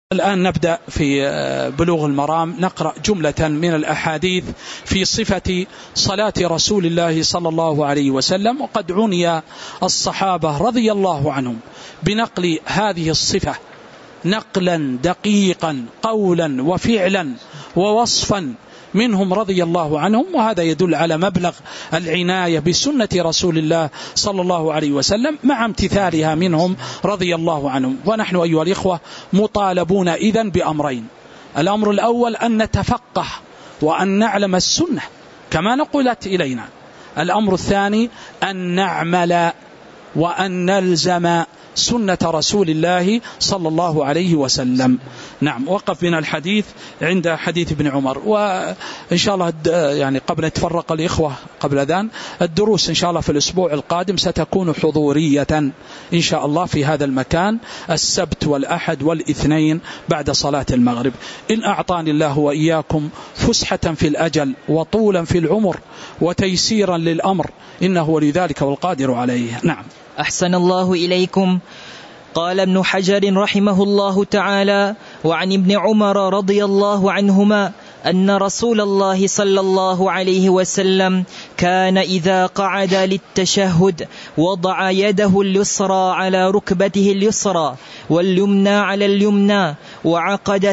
الآن نبدأ في بلوغ المرام، نقرأ جملة من الأحاديث في صفة صلاة رسول الله صلى الله عليه وسلم. وقد عني الصحابة رضي الله عنهم بنقل هذه الصفة نقلا دقيقا قولا وفعلا ووصفا منهم رضي الله عنهم، وهذا يدل على مبلغ العناية بسنة رسول الله صلى الله عليه وسلم مع امتثالها منهم رضي الله عنهم. ونحن أيها الإخوة مطالبون إذن بأمرين: الأمر الأول أن نتفقه وأن نعلم السنة كما نقلت إلينا. الأمر الثاني أن نعمل وأن نلزم سنة رسول الله صلى الله عليه وسلم. نعم، وقف بنا الحديث عند حديث ابن عمر، وإن شاء الله يعني قبل أن يتفرق الإخوة قبل ذلك الدروس إن شاء الله في الأسبوع القادم ستكون حضورية إن شاء الله في هذا المكان السبت والأحد والاثنين بعد صلاة المغرب، إن أعطاني الله وإياكم فسحة في الأجل وطولا في العمر وتيسيرا للأمر، إنه ولذلك والقادر عليه. نعم. أحسن الله إليكم. قال ابن حجر رحمه الله تعالى: وعن ابن عمر رضي الله عنهما أن رسول الله صلى الله عليه وسلم كان إذا قعد للتشهد وضع يده اليسرى على ركبته اليسرى واليمنى على اليمنى وعقد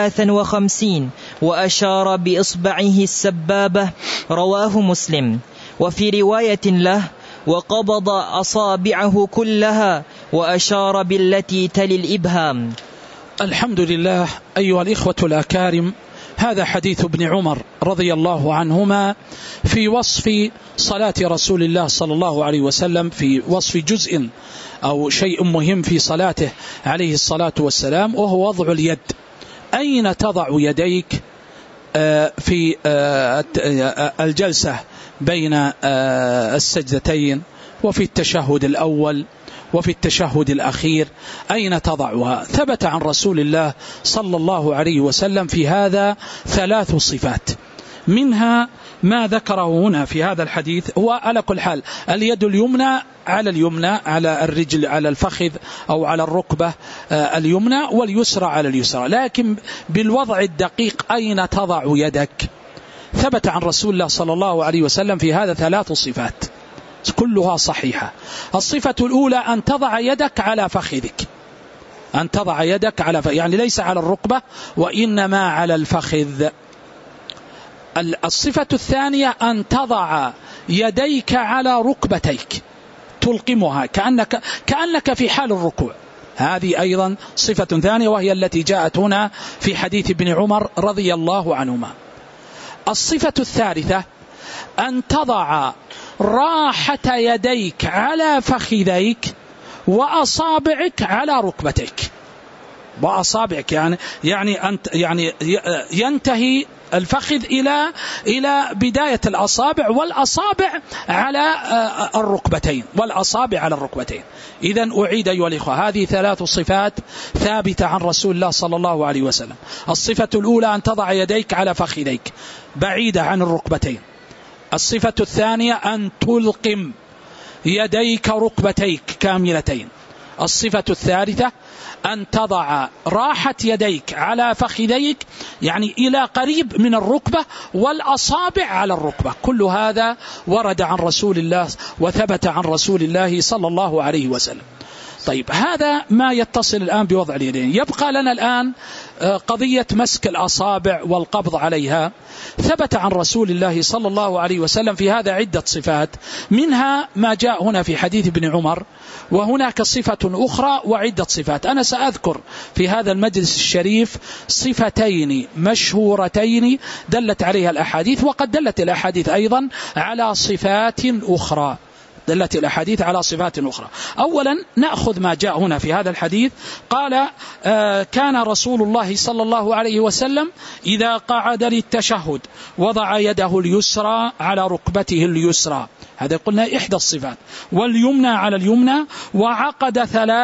53 وأشار بإصبعه السبابة، رواه مسلم. وفي رواية له: وقبض أصابعه كلها وأشار بالتي تلي الإبهام. الحمد لله. أيها الإخوة الأكارم، هذا حديث ابن عمر رضي الله عنهما في وصف صلاة رسول الله صلى الله عليه وسلم، في وصف جزء أو شيء مهم في صلاته عليه الصلاة والسلام، وهو وضع اليد. أين تضع يديك في الجلسة بين السجدتين وفي التشهد الأول وفي التشهد الأخير؟ أين تضعها؟ ثبت عن رسول الله صلى الله عليه وسلم في هذا 3 صفات، منها ما ذكره هنا في هذا الحديث. هو على كل حال اليد اليمنى على اليمنى، على الرجل، على الفخذ أو على الركبة اليمنى، واليسرى على اليسرى، لكن بالوضع الدقيق أين تضع يدك؟ ثبت عن رسول الله صلى الله عليه وسلم في هذا 3 صفات كلها صحيحة. الصفة الأولى أن تضع يدك على فخذك، أن تضع يدك على يعني ليس على الركبة وإنما على الفخذ. الصفة الثانية أن تضع يديك على ركبتيك، تلقمها كأنك في حال الركوع. هذه أيضا صفة ثانية، وهي التي جاءت هنا في حديث ابن عمر رضي الله عنهما. الصفة الثالثة أن تضع راحة يديك على فخذيك وأصابعك على ركبتيك. وأصابعك يعني ينتهي الفخذ إلى بداية الأصابع، والأصابع على الركبتين، والأصابع على الركبتين. إذن أعيد أيها الإخوة، هذه 3 صفات ثابتة عن رسول الله صلى الله عليه وسلم. الصفة الأولى أن تضع يديك على فخذيك بعيدة عن الركبتين. الصفة الثانية أن تلقم يديك ركبتيك كاملتين. الصفة الثالثة أن تضع راحة يديك على فخذيك، يعني إلى قريب من الركبة، والأصابع على الركبة. كل هذا ورد عن رسول الله وثبت عن رسول الله صلى الله عليه وسلم. طيب، هذا ما يتصل الآن بوضع اليدين. يبقى لنا الآن قضية مسك الأصابع والقبض عليها. ثبت عن رسول الله صلى الله عليه وسلم في هذا عدة صفات، منها ما جاء هنا في حديث ابن عمر، وهناك صفة أخرى وعدة صفات. أنا سأذكر في هذا المجلس الشريف صفتين مشهورتين دلت عليها الأحاديث، وقد دلت الأحاديث أيضا على صفات أخرى، دلت الأحاديث على صفات أخرى. أولا نأخذ ما جاء هنا في هذا الحديث. قال: كان رسول الله صلى الله عليه وسلم إذا قعد للتشهد وضع يده اليسرى على ركبته اليسرى، هذا قلنا إحدى الصفات، واليمنى على اليمنى، وعقد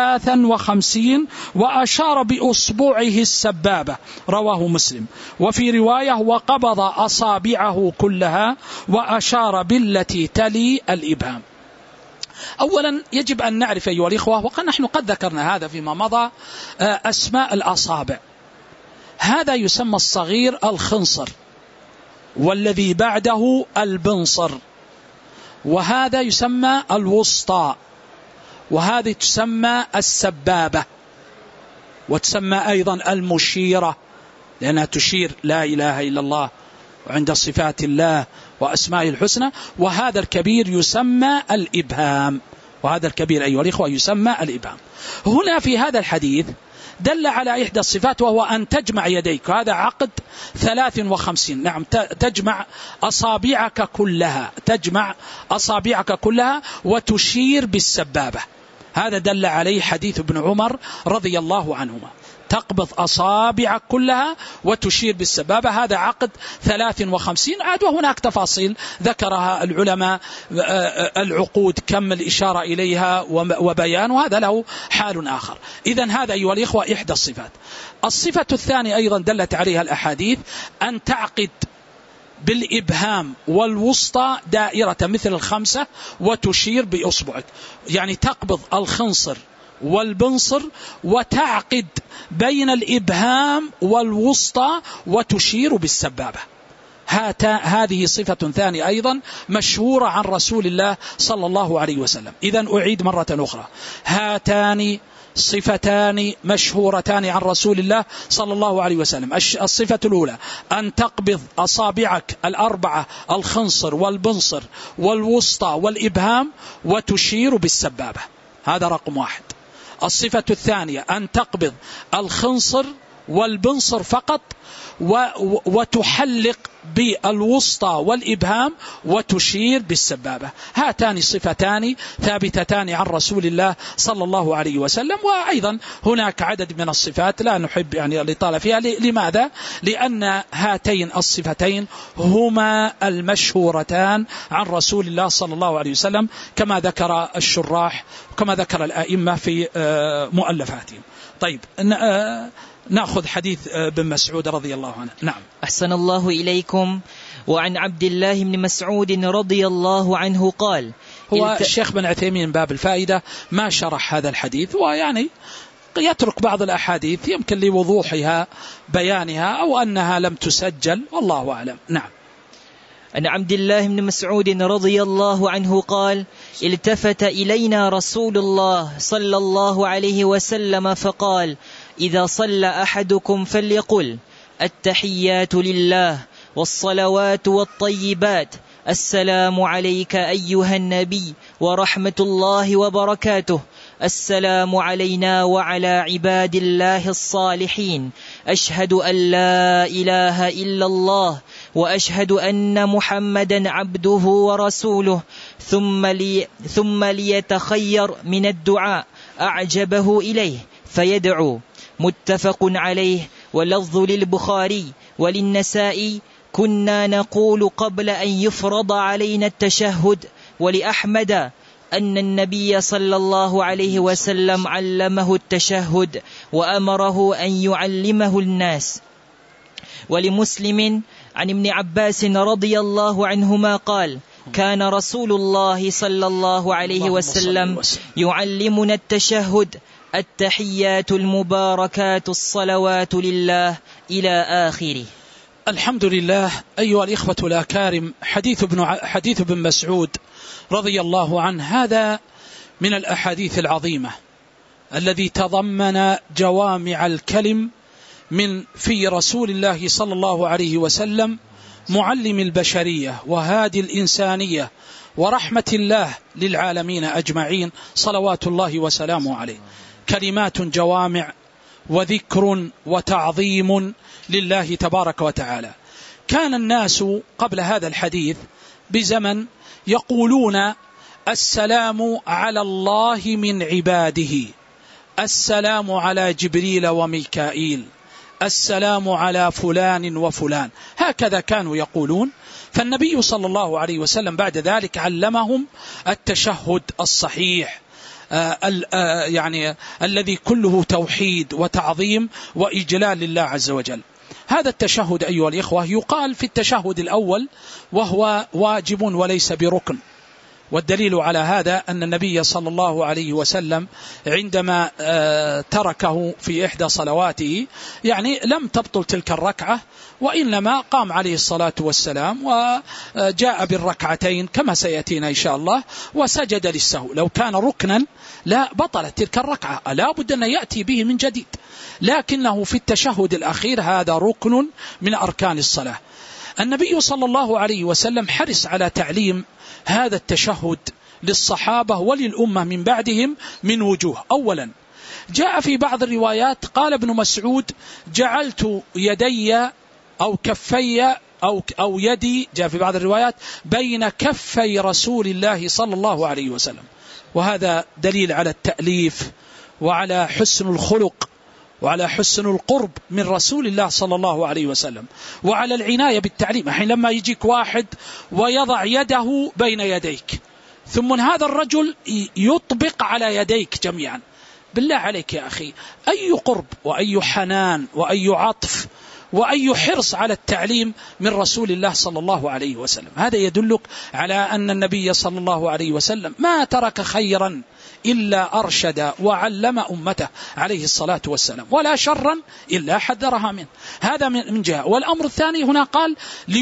53 وأشار بأصبعه السبابة، رواه مسلم. وفي رواية: وقبض أصابعه كلها وأشار بالتي تلي الإبهام. أولا يجب أن نعرف أيها الإخوة، وقد نحن قد ذكرنا هذا فيما مضى، أسماء الأصابع. هذا يسمى الصغير الخنصر، والذي بعده البنصر، وهذا يسمى الوسطى، وهذه تسمى السبابة، وتسمى أيضا المشيرة لأنها تشير لا إله إلا الله وعند صفات الله وأسمائه الحسنى. وهذا الكبير يسمى الإبهام، وهذا الكبير أيها الإخوة يسمى الإبهام. هنا في هذا الحديث دل على إحدى الصفات، وهو أن تجمع يديك، هذا عقد 53. نعم، تجمع أصابعك كلها، تجمع أصابعك كلها وتشير بالسبابة. هذا دل عليه حديث ابن عمر رضي الله عنهما، تقبض أصابعك كلها وتشير بالسبابة. هذا عقد 53. عاد وهناك تفاصيل ذكرها العلماء، العقود كم الإشارة إليها وبيان، وهذا له حال آخر. إذن هذا أيها الإخوة إحدى الصفات. الصفة الثانية أيضا دلت عليها الأحاديث، أن تعقد بالإبهام والوسطى دائرة مثل الخمسة وتشير بإصبعك، يعني تقبض الخنصر والبنصر وتعقد بين الإبهام والوسطى وتشير بالسبابة. هذه صفة ثانية أيضا مشهورة عن رسول الله صلى الله عليه وسلم. إذن أعيد مرة أخرى، هاتان صفتان مشهورتان عن رسول الله صلى الله عليه وسلم. الصفة الأولى أن تقبض أصابعك الأربعة، الخنصر والبنصر والوسطى والإبهام، وتشير بالسبابة، هذا رقم 1. الصفة الثانية أن تقبض الخنصر والبنصر فقط وتحلق بالوسطى والإبهام وتشير بالسبابة. هاتان صفتان ثابتتان عن رسول الله صلى الله عليه وسلم. وأيضا هناك عدد من الصفات لا نحب يعني الإطالة فيها. لماذا؟ لأن هاتين الصفتين هما المشهورتان عن رسول الله صلى الله عليه وسلم، كما ذكر الشراح وكما ذكر الآئمة في مؤلفاتهم. طيب، نأخذ حديث بن مسعود رضي الله عنه. نعم. أحسن الله إليكم. وعن عبد الله بن مسعود رضي الله عنه قال، هو الشيخ بن عثيمين باب الفائدة ما شرح هذا الحديث، ويعني يترك بعض الأحاديث يمكن لوضوحها بيانها أو أنها لم تسجل، والله أعلم. نعم. عن عبد الله بن مسعود رضي الله عنه قال: التفت إلينا رسول الله صلى الله عليه وسلم فقال: إذا صلى أحدكم فليقل: التحيات لله والصلوات والطيبات، السلام عليك أيها النبي ورحمة الله وبركاته، السلام علينا وعلى عباد الله الصالحين، أشهد أن لا إله إلا الله وأشهد أن محمدا عبده ورسوله، ثم ليتخير من الدعاء أعجبه إليه فيدعو. متفق عليه. ولفظ للبخاري وللنسائي: كنا نقول قبل أن يفرض علينا التشهد. ولأحمد أن النبي صلى الله عليه وسلم علمه التشهد وأمره أن يعلمه الناس. ولمسلم عن ابن عباس رضي الله عنهما قال: كان رسول الله صلى الله عليه وسلم يعلمنا التشهد: التحيات المباركات الصلوات لله، إلى آخره. الحمد لله. أيها الإخوة الأكارم، حديث ابن مسعود رضي الله عنه هذا من الأحاديث العظيمة الذي تضمن جوامع الكلم من في رسول الله صلى الله عليه وسلم، معلم البشرية وهادي الإنسانية ورحمة الله للعالمين أجمعين، صلوات الله وسلامه عليه. كلمات جوامع وذكر وتعظيم لله تبارك وتعالى. كان الناس قبل هذا الحديث بزمن يقولون: السلام على الله من عباده، السلام على جبريل وميكائيل، السلام على فلان وفلان، هكذا كانوا يقولون. فالنبي صلى الله عليه وسلم بعد ذلك علمهم التشهد الصحيح، يعني الذي كله توحيد وتعظيم وإجلال لله عز وجل. هذا التشهد أيها الإخوة يقال في التشهد الأول، وهو واجب وليس بركن، والدليل على هذا أن النبي صلى الله عليه وسلم عندما تركه في إحدى صلواته يعني لم تبطل تلك الركعة، وإنما قام عليه الصلاة والسلام وجاء بالركعتين كما سيأتينا إن شاء الله وسجد للسهو. لو كان ركنا لا بطلت تلك الركعة، لا بد أن يأتي به من جديد، لكنه في التشهد الأخير هذا ركن من أركان الصلاة. النبي صلى الله عليه وسلم حرص على تعليم هذا التشهد للصحابة وللأمة من بعدهم من وجوه. أولا جاء في بعض الروايات قال ابن مسعود: جعلت يدي أو كفي أو يدي، جاء في بعض الروايات بين كفي رسول الله صلى الله عليه وسلم، وهذا دليل على التأليف وعلى حسن الخلق وعلى حسن القرب من رسول الله صلى الله عليه وسلم، وعلى العناية بالتعليم. الحين لما يجيك واحد ويضع يده بين يديك ثم هذا الرجل يطبق على يديك جميعا، بالله عليك يا أخي أي قرب وأي حنان وأي عطف وأي حرص على التعليم من رسول الله صلى الله عليه وسلم. هذا يدلك على أن النبي صلى الله عليه وسلم ما ترك خيرا إلا أرشد وعلم أمته عليه الصلاة والسلام، ولا شرا إلا حذرها منه. هذا من جهة. والأمر الثاني هنا قال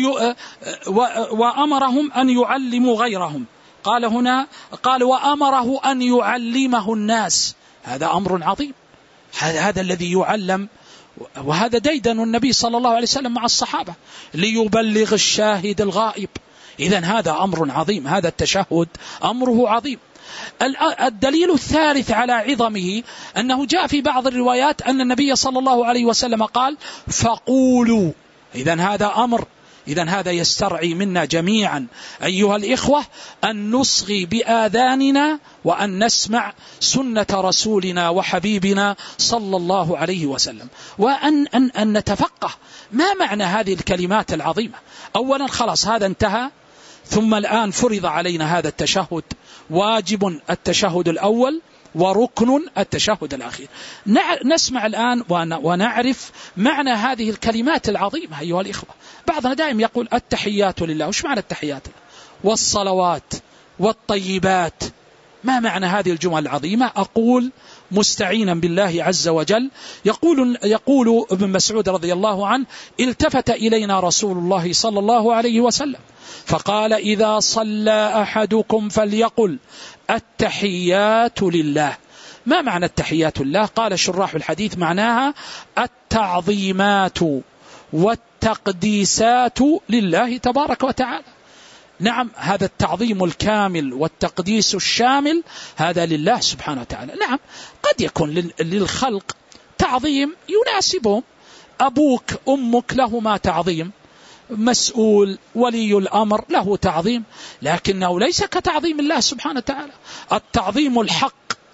وأمرهم أن يعلموا غيرهم، قال هنا قال وأمره أن يعلمه الناس، هذا أمر عظيم، هذا الذي يعلم، وهذا ديدن النبي صلى الله عليه وسلم مع الصحابة ليبلغ الشاهد الغائب. إذن هذا أمر عظيم، هذا التشهد أمره عظيم. الدليل الثالث على عظمه أنه جاء في بعض الروايات أن النبي صلى الله عليه وسلم قال فقولوا. إذن هذا أمر، إذن هذا يسترعي منا جميعا أيها الإخوة أن نصغي بآذاننا وأن نسمع سنة رسولنا وحبيبنا صلى الله عليه وسلم، وأن نتفقه ما معنى هذه الكلمات العظيمة. أولا خلاص هذا انتهى، ثم الآن فرض علينا هذا التشهد، واجب التشهد الأول وركن التشهد الأخير. نسمع الآن ونعرف معنى هذه الكلمات العظيمة أيها الإخوة. بعضنا دائما يقول التحيات لله، وش معنى التحيات؟ والصلوات والطيبات، ما معنى هذه الجمل العظيمة؟ أقول مستعينا بالله عز وجل، يقول ابن مسعود رضي الله عنه: التفت إلينا رسول الله صلى الله عليه وسلم فقال: إذا صلى أحدكم فليقل التحيات لله. ما معنى التحيات لله؟ قال شراح الحديث معناها التعظيمات والتقديسات لله تبارك وتعالى. نعم، هذا التعظيم الكامل والتقديس الشامل هذا لله سبحانه وتعالى. نعم، قد يكون للخلق تعظيم يناسبهم، أبوك أمك لهما تعظيم، مسؤول ولي الأمر له تعظيم، لكنه ليس كتعظيم الله سبحانه وتعالى. التعظيم الحق،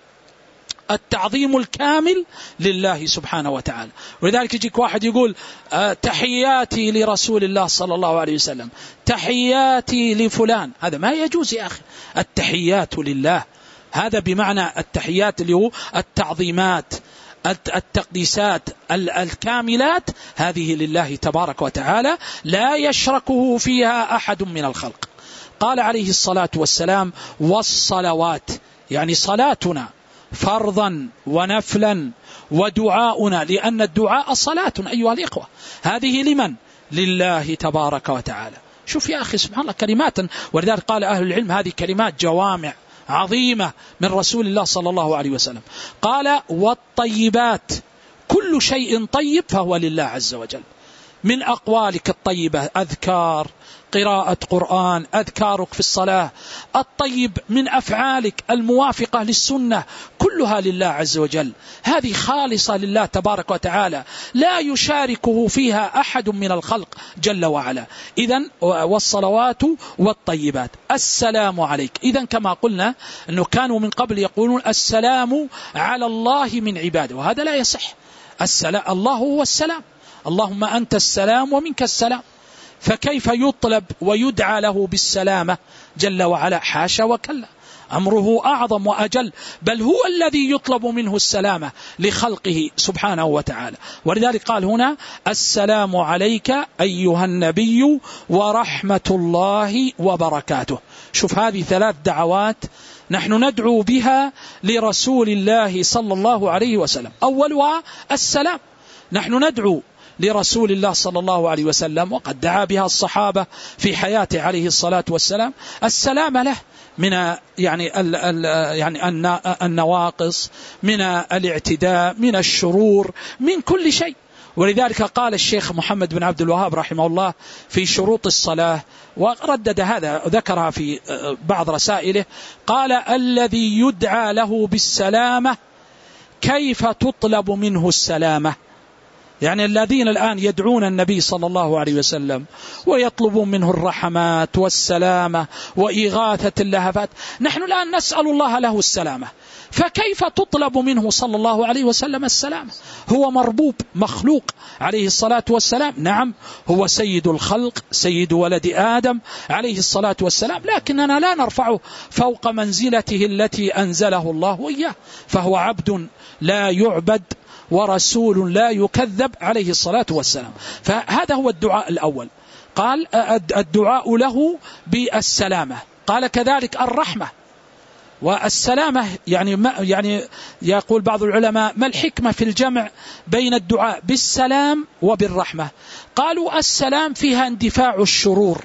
التعظيم الكامل لله سبحانه وتعالى. ولذلك يجيك واحد يقول تحياتي لرسول الله صلى الله عليه وسلم، تحياتي لفلان، هذا ما يجوز يا أخي. التحيات لله، هذا بمعنى التحيات اللي هو التعظيمات التقديسات الكاملات، هذه لله تبارك وتعالى لا يشركه فيها أحد من الخلق. قال عليه الصلاة والسلام: والصلوات، يعني صلاتنا فرضا ونفلا ودعاؤنا، لأن الدعاء صلاة أيها الإخوة. هذه لمن؟ لله تبارك وتعالى. شوف يا أخي سبحان الله كلمات، ولذلك قال أهل العلم هذه كلمات جوامع عظيمة من رسول الله صلى الله عليه وسلم. قال: والطيبات، كل شيء طيب فهو لله عز وجل، من أقوالك الطيبة، أذكار، قراءة قرآن، أذكارك في الصلاة، الطيب من أفعالك الموافقة للسنة، كلها لله عز وجل، هذه خالصة لله تبارك وتعالى، لا يشاركه فيها أحد من الخلق جل وعلا. إذن والصلوات والطيبات. السلام عليك، إذن كما قلنا أنه كانوا من قبل يقولون السلام على الله من عباده، وهذا لا يصح. السلام، الله هو السلام، اللهم أنت السلام ومنك السلام، فكيف يطلب ويدعى له بالسلامة جل وعلا؟ حاشا وكلا، أمره أعظم وأجل، بل هو الذي يطلب منه السلامة لخلقه سبحانه وتعالى. ولذلك قال هنا: السلام عليك أيها النبي ورحمة الله وبركاته. شوف هذه 3 دعوات نحن ندعو بها لرسول الله صلى الله عليه وسلم. أولها السلام، نحن ندعو لرسول الله صلى الله عليه وسلم وقد دعا بها الصحابة في حياته عليه الصلاة والسلام السلام له من يعني النواقص، من الاعتداء، من الشرور، من كل شيء. ولذلك قال الشيخ محمد بن عبد الوهاب رحمه الله في شروط الصلاة، وردد هذا ذكرها في بعض رسائله، قال: الذي يدعى له بالسلامة كيف تطلب منه السلامة؟ يعني الذين الآن يدعون النبي صلى الله عليه وسلم ويطلبون منه الرحمات والسلامة وإغاثة اللهفات، نحن الآن نسأل الله له السلامة، فكيف تطلب منه صلى الله عليه وسلم السلامة؟ هو مربوب مخلوق عليه الصلاة والسلام، نعم هو سيد الخلق، سيد ولد آدم عليه الصلاة والسلام، لكننا لا نرفعه فوق منزلته التي أنزله الله إياه، فهو عبد لا يعبد ورسول لا يكذب عليه الصلاة والسلام. فهذا هو الدعاء الأول. قال الدعاء له بالسلامة. قال كذلك الرحمة والسلامة. يعني يقول بعض العلماء: ما الحكمة في الجمع بين الدعاء بالسلام وبالرحمة؟ قالوا: السلام فيها اندفاع الشرور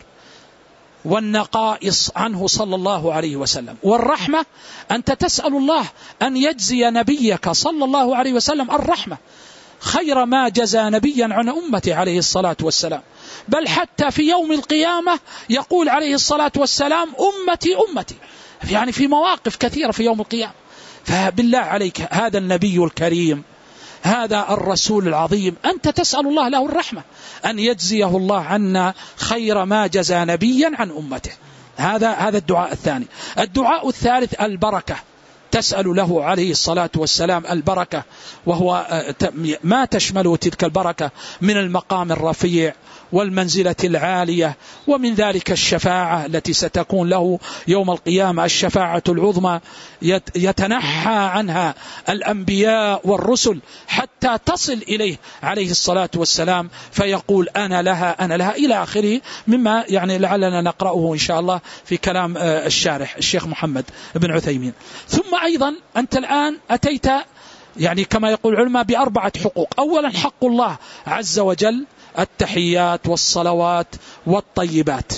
والنقائص عنه صلى الله عليه وسلم، والرحمة أنت تسأل الله أن يجزي نبيك صلى الله عليه وسلم الرحمة خير ما جزى نبيا عن أمته عليه الصلاة والسلام، بل حتى في يوم القيامة يقول عليه الصلاة والسلام: أمتي أمتي، يعني في مواقف كثيرة في يوم القيامة. فبالله عليك هذا النبي الكريم، هذا الرسول العظيم، أنت تسأل الله له الرحمة أن يجزيه الله عنا خير ما جزى نبيا عن أمته. هذا الدعاء الثاني. الدعاء الثالث البركة، تسأل له عليه الصلاة والسلام البركة، وهو ما تشمله تلك البركة من المقام الرفيع والمنزلة العالية، ومن ذلك الشفاعة التي ستكون له يوم القيامة، الشفاعة العظمى يتنحى عنها الأنبياء والرسل حتى تصل إليه عليه الصلاة والسلام، فيقول: أنا لها أنا لها إلى آخره، مما يعني لعلنا نقرأه إن شاء الله في كلام الشارح الشيخ محمد بن عثيمين. ثم أيضا أنت الآن أتيت يعني كما يقول العلماء ب4 حقوق. أولا حق الله عز وجل التحيات والصلوات والطيبات،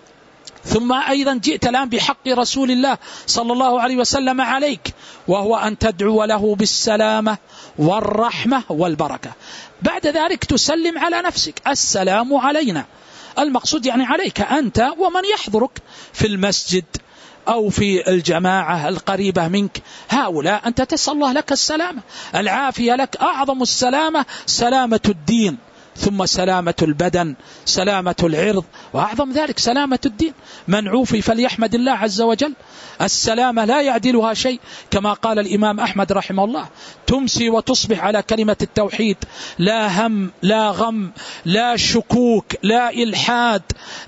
ثم أيضا جئت الآن بحق رسول الله صلى الله عليه وسلم عليك، وهو أن تدعو له بالسلامة والرحمة والبركة. بعد ذلك تسلم على نفسك: السلام علينا. المقصود يعني عليك أنت ومن يحضرك في المسجد أو في الجماعة القريبة منك، هؤلاء أنت تسأل الله لك السلامة، العافية لك. أعظم السلامة سلامة الدين، ثم سلامة البدن، سلامة العرض، وأعظم ذلك سلامة الدين. من عوفي فليحمد الله عز وجل. السلامة لا يعدلها شيء، كما قال الإمام أحمد رحمه الله: تمسي وتصبح على كلمة التوحيد، لا هم لا غم لا شكوك لا إلحاد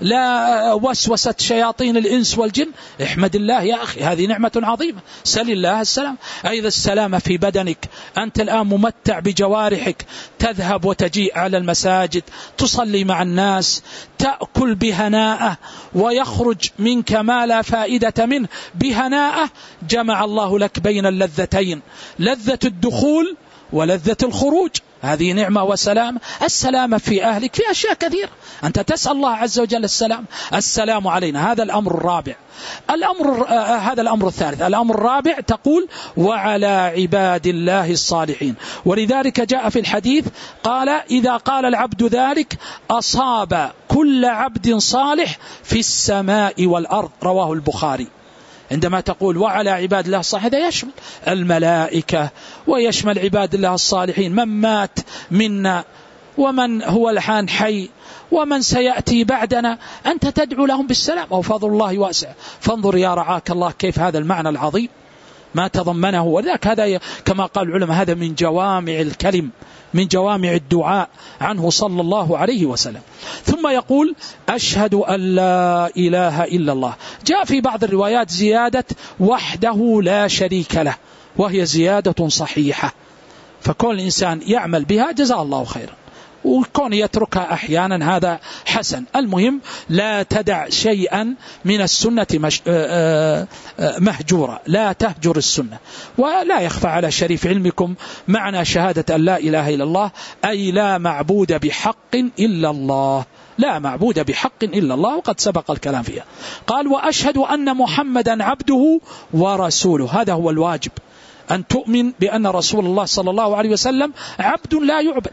لا وسوسة شياطين الإنس والجن. احمد الله يا أخي، هذه نعمة عظيمة، سل الله السلام. أيضا السلامة في بدنك، أنت الآن ممتع بجوارحك، تذهب وتجيء على المساجد، تصلي مع الناس، تأكل بهناءة، ويخرج منك ما لا فائدة منه بهناءة. جمع الله لك بين اللذتين، لذة الدخول ولذة الخروج، هذه نعمة وسلام. السلامة في أهلك، في أشياء كثيرة أنت تسأل الله عز وجل السلام علينا. هذا الأمر الرابع. هذا الأمر الثالث. الأمر الرابع تقول: وعلى عباد الله الصالحين. ولذلك جاء في الحديث قال: إذا قال العبد ذلك أصاب كل عبد صالح في السماء والأرض. رواه البخاري. عندما تقول وعلى عباد الله الصالحين، هذا يشمل الملائكة ويشمل عباد الله الصالحين، من مات منا ومن هو الحان حي ومن سيأتي بعدنا، أنت تدعو لهم بالسلام، أو فضل الله واسع. فانظر يا رعاك الله كيف هذا المعنى العظيم ما تضمنه. وذاك هذا كما قال العلماء هذا من جوامع الكلم، من جوامع الدعاء عنه صلى الله عليه وسلم. ثم يقول: أشهد أن لا إله إلا الله. جاء في بعض الروايات زيادة وحده لا شريك له، وهي زيادة صحيحة، فكل إنسان يعمل بها جزاه الله خيرا. وكون يتركها أحيانا هذا حسن. المهم لا تدع شيئا من السنة مهجورا، لا تهجر السنة. ولا يخفى على شريف علمكم معنى شهادة أن لا إله إلا الله، أي لا معبود بحق إلا الله، لا معبود بحق إلا الله، وقد سبق الكلام فيها. قال وأشهد أن محمدا عبده ورسوله. هذا هو الواجب، أن تؤمن بأن رسول الله صلى الله عليه وسلم عبد لا يعبد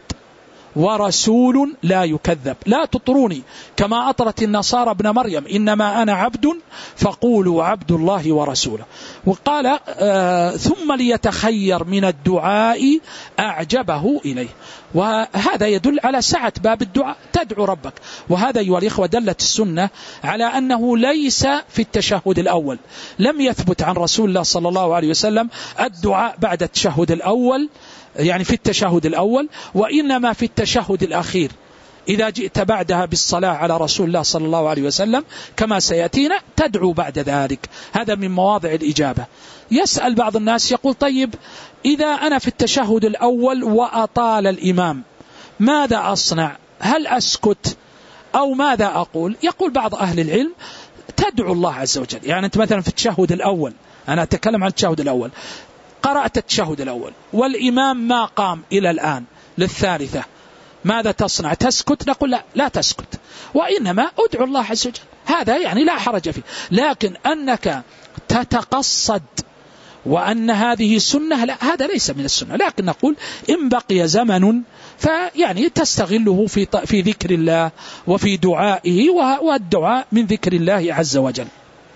ورسول لا يكذب. لا تطروني كما أطرت النصارى ابن مريم، إنما أنا عبد فقولوا عبد الله ورسوله. وقال ثم ليتخير من الدعاء أعجبه إليه. وهذا يدل على سعة باب الدعاء، تدعو ربك. وهذا أيها الإخوة دلت السنة على أنه ليس في التشهد الأول، لم يثبت عن رسول الله صلى الله عليه وسلم الدعاء بعد التشهد الأول، يعني في التشهد الأول، وإنما في التشهد الأخير إذا جئت بعدها بالصلاة على رسول الله صلى الله عليه وسلم كما سيأتينا تدعو بعد ذلك. هذا من مواضع الإجابة. يسأل بعض الناس يقول طيب إذا أنا في التشهد الأول وأطال الإمام ماذا أصنع؟ هل أسكت أو ماذا أقول؟ يقول بعض أهل العلم تدعو الله عز وجل. يعني أنت مثلا في التشهد الأول، أنا أتكلم عن التشهد الأول، قرأت التشهد الأول والإمام ما قام إلى الآن للثالثة، ماذا تصنع؟ تسكت؟ نقول لا تسكت، وإنما أدعو الله عز وجل. هذا يعني لا حرج فيه. لكن أنك تتقصد وأن هذه سنة، لا، هذا ليس من السنة. لكن نقول إن بقي زمن فيعني تستغله في ذكر الله وفي دعائه، والدعاء من ذكر الله عز وجل.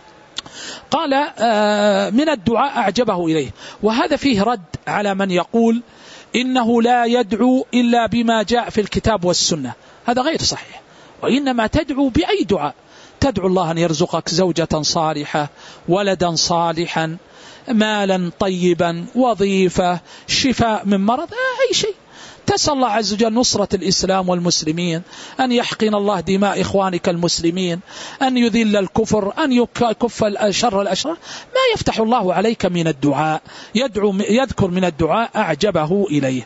قال من الدعاء أعجبه إليه. وهذا فيه رد على من يقول إنه لا يدعو إلا بما جاء في الكتاب والسنة. هذا غير صحيح، وإنما تدعو بأي دعاء. تدعو الله أن يرزقك زوجة صالحة، ولدا صالحا، مالا طيبا، وظيفة، شفاء من مرض، أي شيء. تسأل الله عز وجل نصرة الإسلام والمسلمين، أن يحقن الله دماء إخوانك المسلمين، أن يذل الكفر، أن يكف شر الأشرار. ما يفتح الله عليك من الدعاء، يذكر من الدعاء أعجبه إليه.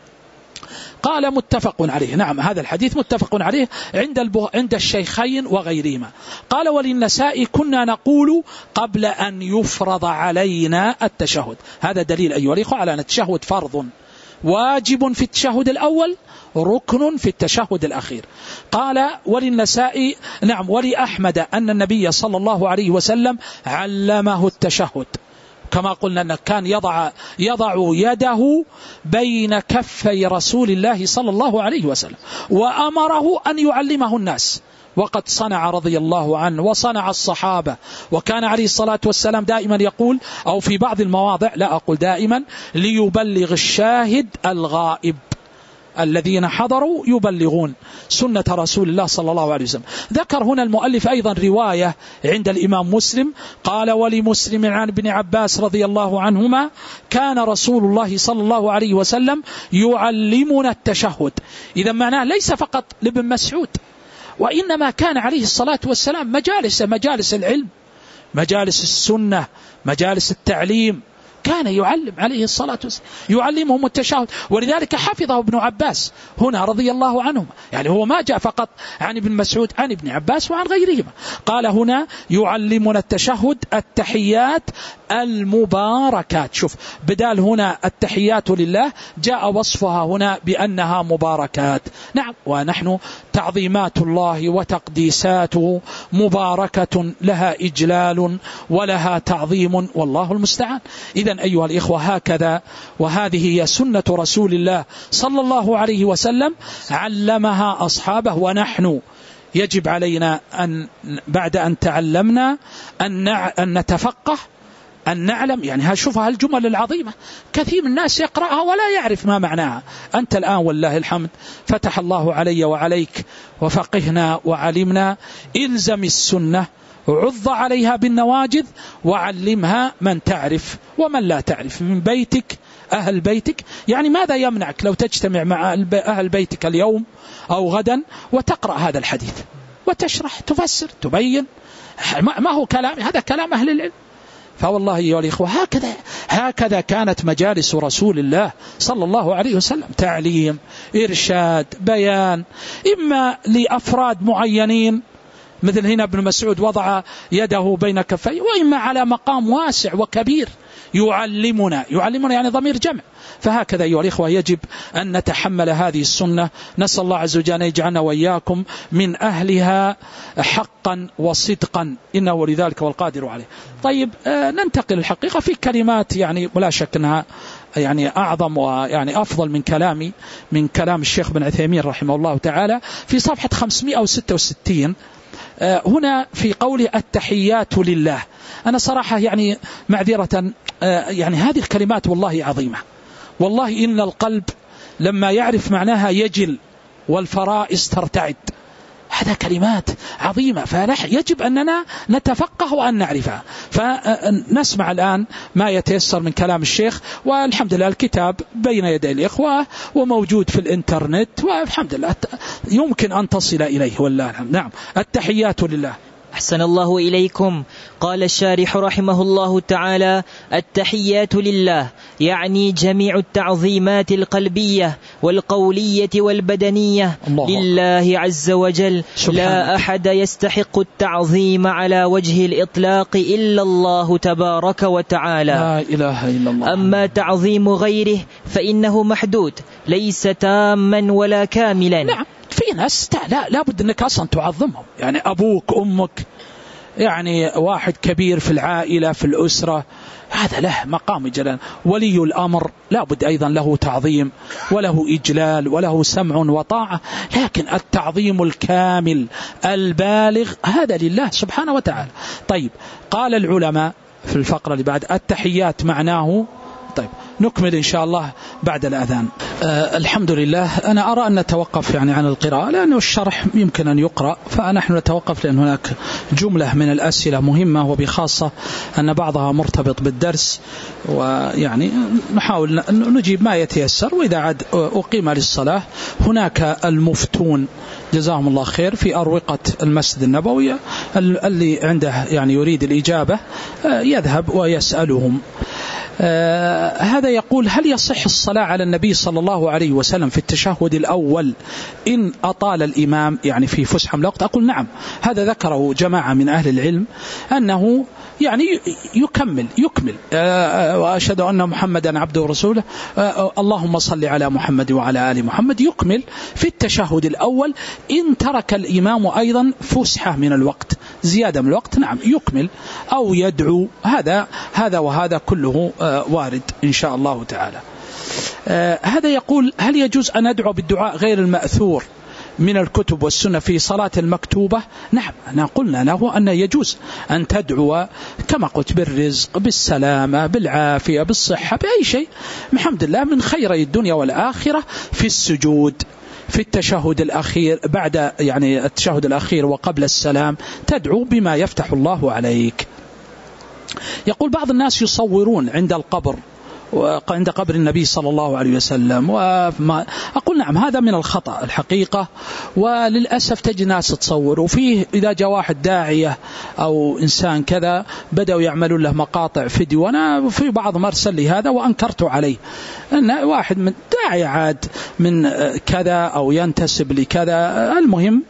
قال متفق عليه. نعم، هذا الحديث متفق عليه عند الشيخين وغيرهما. قال وللنساء كنا نقول قبل أن يفرض علينا التشهد. هذا دليل أيها الإخوة على أن التشهد فرض واجب في التشهد الأول، ركن في التشهد الأخير. قال وللنساء نعم ولأحمد أن النبي صلى الله عليه وسلم علمه التشهد، كما قلنا أنه كان يضع يده بين كفي رسول الله صلى الله عليه وسلم، وأمره أن يعلمه الناس، وقد صنع رضي الله عنه وصنع الصحابة. وكان عليه الصلاة والسلام دائما يقول، أو في بعض المواضع، لا أقول دائما، ليبلغ الشاهد الغائب. الذين حضروا يبلغون سنة رسول الله صلى الله عليه وسلم. ذكر هنا المؤلف أيضا رواية عند الإمام مسلم، قال ولمسلم عن ابن عباس رضي الله عنهما كان رسول الله صلى الله عليه وسلم يعلمنا التشهد. إذا معناه ليس فقط لابن مسعود، وإنما كان عليه الصلاة والسلام مجالس العلم، مجالس السنة، مجالس التعليم، كان يعلم عليه الصلاة والسلام، يعلمهم التشهد. ولذلك حفظه ابن عباس هنا رضي الله عنهم. يعني هو ما جاء فقط عن ابن مسعود، عن ابن عباس وعن غيرهما. قال هنا يعلمنا التشهد التحيات المباركات. شوف، بدال هنا التحيات لله جاء وصفها هنا بأنها مباركات. نعم، ونحن تعظيمات الله وتقديساته مباركة، لها إجلال ولها تعظيم، والله المستعان. إذن أيها الإخوة هكذا، وهذه هي سنة رسول الله صلى الله عليه وسلم علمها أصحابه. ونحن يجب علينا أن بعد أن تعلمنا أن نتفقه، أن نعلم. يعني هشوفها الجمل العظيمة، كثير من الناس يقرأها ولا يعرف ما معناها. أنت الآن والله الحمد فتح الله علي وعليك وفقهنا وعلمنا. إلزم السنة، عض عليها بالنواجذ، وعلمها من تعرف ومن لا تعرف من بيتك، أهل بيتك. يعني ماذا يمنعك لو تجتمع مع أهل بيتك اليوم أو غدا وتقرأ هذا الحديث وتشرح، تفسر، تبين؟ ما هو كلام، هذا كلام أهل العلم. فوالله أيها الإخوة هكذا كانت مجالس رسول الله صلى الله عليه وسلم، تعليم، إرشاد، بيان، إما لأفراد معينين مثل هنا ابن مسعود وضع يده بين كفيه، وإما على مقام واسع وكبير يعلمنا يعني ضمير جمع. فهكذا أيها الإخوة يجب أن نتحمل هذه السنة. نسأل الله عز وجل أن يجعلنا وإياكم من أهلها حقا وصدقا، إنه ولذلك والقادر عليه. طيب ننتقل الحقيقة في كلمات يعني ولا شك أنها يعني أعظم ويعني أفضل من كلام الشيخ بن عثيمين رحمه الله تعالى في صفحة 566 هنا في قوله التحيات لله. أنا صراحة يعني معذرة يعني هذه الكلمات والله عظيمة، والله إن القلب لما يعرف معناها يجل والفرائس ترتعد. هذا كلمات عظيمة، فيجب أننا نتفقه وأن نعرفها. فنسمع الآن ما يتيسر من كلام الشيخ، والحمد لله الكتاب بين يدي الإخوة وموجود في الإنترنت، والحمد لله يمكن أن تصل إليه والله الحمد. نعم، التحيات لله. أحسن الله إليكم. قال الشارح رحمه الله تعالى: التحيات لله يعني جميع التعظيمات القلبية والقولية والبدنية لله عز وجل، لا أحد يستحق التعظيم على وجه الإطلاق إلا الله تبارك وتعالى، لا إله إلا الله. أما تعظيم غيره فإنه محدود، ليس تاما ولا كاملا. نعم، في ناس لا بد أنك أصلا تعظمهم، يعني أبوك أمك، يعني واحد كبير في العائلة في الأسرة، هذا له مقام جلال. ولي الأمر لا بد أيضا له تعظيم وله إجلال وله سمع وطاعة، لكن التعظيم الكامل البالغ هذا لله سبحانه وتعالى. طيب، قال العلماء في الفقرة اللي بعد التحيات معناه. طيب نكمل إن شاء الله بعد الأذان. الحمد لله. أنا أرى أن نتوقف يعني عن القراءة، لأنه الشرح يمكن أن يقرأ، فنحن نتوقف لأن هناك جملة من الأسئلة مهمة، وبخاصة أن بعضها مرتبط بالدرس، ويعني نحاول نجيب ما يتيسر. وإذا عاد أقيم للصلاة هناك المفتون جزاهم الله خير في أروقة المسجد النبوي، اللي عنده يعني يريد الإجابة يذهب ويسألهم. هذا يقول: هل يصح الصلاة على النبي صلى الله عليه وسلم في التشهد الأول إن أطال الإمام يعني في فسحة من الوقت؟ أقول نعم، هذا ذكره جماعة من أهل العلم أنه يعني يكمل وأشهد أن محمدا عبده ورسوله، اللهم صل على محمد وعلى آل محمد، يكمل في التشهد الأول. إن ترك الإمام أيضا فسحة من الوقت، زيادة من الوقت، نعم يكمل أو يدعو. هذا وهذا كله وارد إن شاء الله تعالى. هذا يقول: هل يجوز أن أدعو بالدعاء غير المأثور من الكتب والسنة في صلاة المكتوبة؟ نعم، أنا قلنا له أن يجوز أن تدعو كما قلت بالرزق، بالسلامة، بالعافية، بالصحة، بأي شيء الحمد لله من خيري الدنيا والآخرة. في السجود، في التشهد الأخير، بعد يعني التشهد الأخير وقبل السلام تدعو بما يفتح الله عليك. يقول: بعض الناس يصورون عند القبر وعند قبر النبي صلى الله عليه وسلم، أقول نعم، هذا من الخطأ الحقيقة، وللأسف تجي ناس تصور. وفيه إذا جاء واحد داعية أو إنسان كذا بدأوا يعملون له مقاطع فيديو، وأنا في بعض مرسل لي هذا وأنكرت عليه، أن واحد من داعية عاد من كذا أو ينتسب لكذا، المهم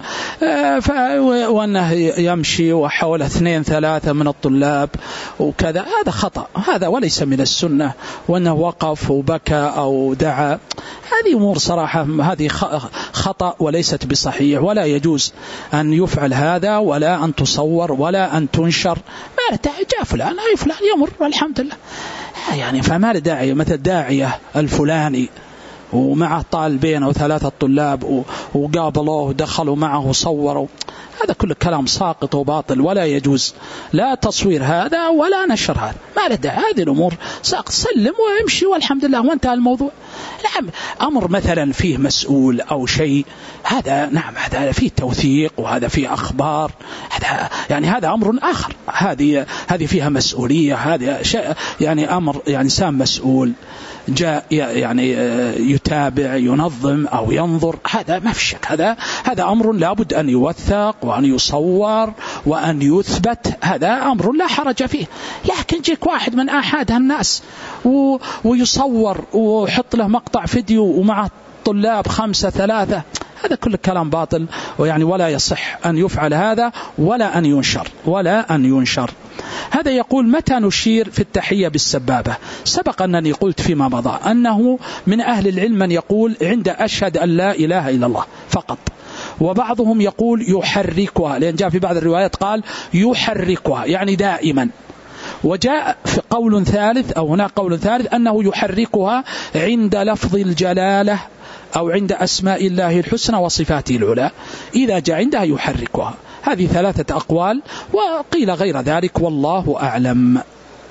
وأنه يمشي وحوله 2-3 من الطلاب وكذا، هذا خطأ، هذا وليس من السنة. وأنه وقف وبكى أو دعا، هذه أمور صراحة هذه خطأ وليست بصحيح، ولا يجوز أن يفعل هذا، ولا أن تصور، ولا أن تنشر. ما جاء فلان أي فلان يمر والحمد لله، يعني فما لداعي مثل داعية الفلاني ومعه طالبين أو 3 طلاب وقابلوه ودخلوا معه وصوروا، هذا كله كلام ساقط وباطل، ولا يجوز لا تصوير هذا ولا نشر هذا، ما له داعي. هذه الأمور ساقط، سلم وامشي والحمد لله وانتهى الموضوع. نعم، أمر مثلا فيه مسؤول أو شيء، هذا نعم، هذا فيه توثيق وهذا فيه أخبار، هذا يعني هذا أمر آخر، هذه فيها مسؤولية، هذا شيء يعني أمر يعني إنسان مسؤول جاء يعني يتابع ينظم أو ينظر، هذا ما في شك، هذا أمر لابد أن يوثق وأن يصور وأن يثبت، هذا أمر لا حرج فيه. لكن جيك واحد من أحد الناس ويصور ويحط له مقطع فيديو ومع طلاب 5 3، هذا كل كلام باطل، ويعني ولا يصح أن يفعل هذا ولا أن ينشر. هذا يقول: متى نشير في التحية بالسبابة؟ سبق أنني قلت فيما مضى أنه من أهل العلم من يقول عند أشهد أن لا إله إلا الله فقط، وبعضهم يقول يحركها، لأن جاء في بعض الروايات قال يحركها يعني دائما. وجاء في قول ثالث أو هناك قول ثالث أنه يحركها عند لفظ الجلالة أو عند أسماء الله الحسنى وصفاته العلى، إذا جاء عندها يحركها. هذه 3 أقوال، وقيل غير ذلك والله أعلم.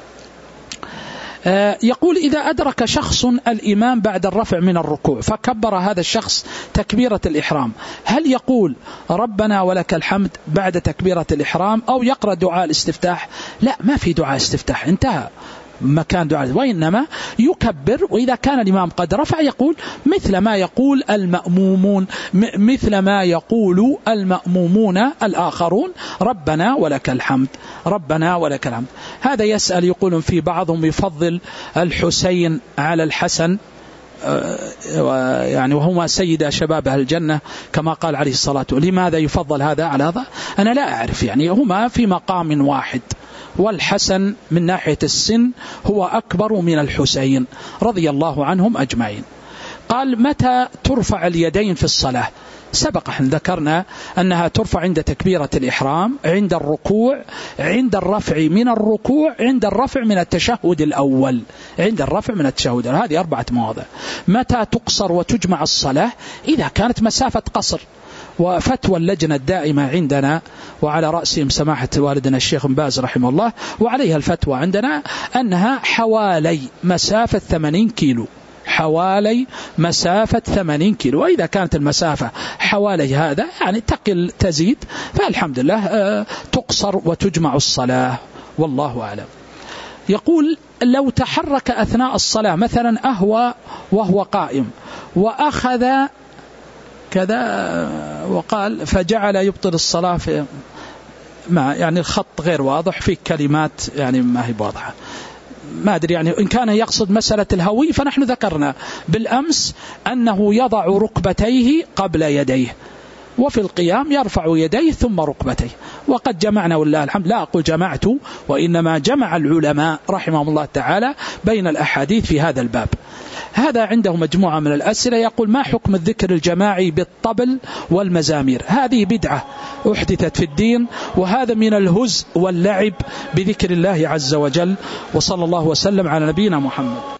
يقول: إذا أدرك شخص الإمام بعد الرفع من الركوع فكبر هذا الشخص تكبيرة الإحرام، هل يقول ربنا ولك الحمد بعد تكبيرة الإحرام أو يقرأ دعاء الاستفتاح؟ لا، ما في دعاء استفتاح، انتهى مكان دعاء، وإنما يكبر. وإذا كان الإمام قد رفع يقول مثل ما يقول المأمومون الآخرون: ربنا ولك الحمد، ربنا ولك الحمد. هذا يسأل، يقولون في بعضهم يفضل الحسين على الحسن، يعني وهما سيدا شباب أهل الجنة كما قال عليه الصلاة والسلام. لماذا يفضل هذا على هذا؟ أنا لا أعرف، يعني هما في مقام واحد، والحسن من ناحية السن هو أكبر من الحسين رضي الله عنهم أجمعين. قال: متى ترفع اليدين في الصلاة؟ سبق أن ذكرنا أنها ترفع عند تكبيرة الإحرام، عند الركوع، عند الرفع من الركوع، عند الرفع من التشهد الأول، هذه 4 مواضع. متى تقصر وتجمع الصلاة؟ إذا كانت مسافة قصر. وفتوى اللجنة الدائمة عندنا وعلى رأسهم سماحة والدنا الشيخ بن باز رحمه الله، وعليها الفتوى عندنا أنها حوالي مسافة 80 كيلو، حوالي مسافة 80 كيلو. وإذا كانت المسافة حوالي هذا يعني تقل تزيد، فالحمد لله تقصر وتجمع الصلاة، والله أعلم. يقول: لو تحرك أثناء الصلاة مثلا أهوى وهو قائم وأخذ كذا وقال فجعل يبطل الصلاة في يعني الخط غير واضح، في كلمات يعني ما هي واضحة، ما أدري يعني إن كان يقصد مسألة الهوي، فنحن ذكرنا بالأمس أنه يضع ركبتيه قبل يديه، وفي القيام يرفع يديه ثم ركبتيه. وقد جمعنا والله الحمد، لا أقول جمعت، وإنما جمع العلماء رحمهم الله تعالى بين الأحاديث في هذا الباب. هذا عنده مجموعة من الأسئلة. يقول: ما حكم الذكر الجماعي بالطبل والمزامير؟ هذه بدعة أحدثت في الدين، وهذا من الهزء واللعب بذكر الله عز وجل. وصلى الله وسلم على نبينا محمد.